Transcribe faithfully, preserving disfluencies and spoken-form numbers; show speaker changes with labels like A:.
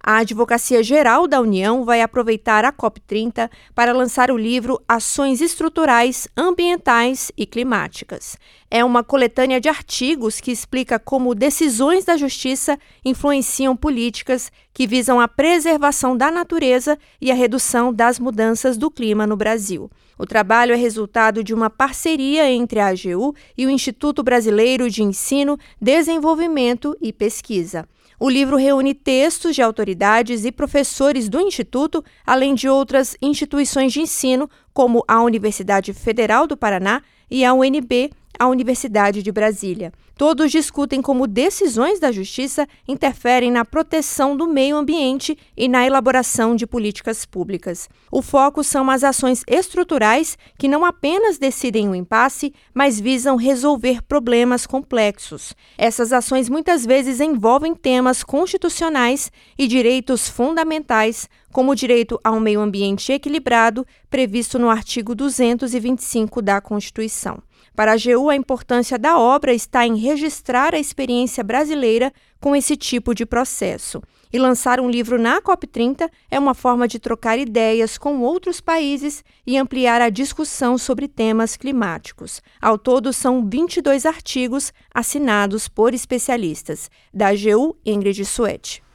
A: A Advocacia Geral da União vai aproveitar a COP trinta para lançar o livro Ações Estruturais, Ambientais e Climáticas. É uma coletânea de artigos que explica como decisões da Justiça influenciam políticas que visam a preservação da natureza e a redução das mudanças do clima no Brasil. O trabalho é resultado de uma parceria entre a A G U e o Instituto Brasileiro de Ensino, Desenvolvimento e Pesquisa. O livro reúne textos de autoridades e professores do Instituto, além de outras instituições de ensino, como a Universidade Federal do Paraná e a U N B, a Universidade de Brasília. Todos discutem como decisões da Justiça interferem na proteção do meio ambiente e na elaboração de políticas públicas. O foco são as ações estruturais que não apenas decidem o impasse, mas visam resolver problemas complexos. Essas ações muitas vezes envolvem temas constitucionais e direitos fundamentais, como o direito a um meio ambiente equilibrado, previsto no artigo duzentos e vinte e cinco da Constituição. Para a A G U, a importância da obra está em registrar a experiência brasileira com esse tipo de processo. E lançar um livro na COP trinta é uma forma de trocar ideias com outros países e ampliar a discussão sobre temas climáticos. Ao todo, são vinte e dois artigos assinados por especialistas. Da A G U, Ingrid Suete.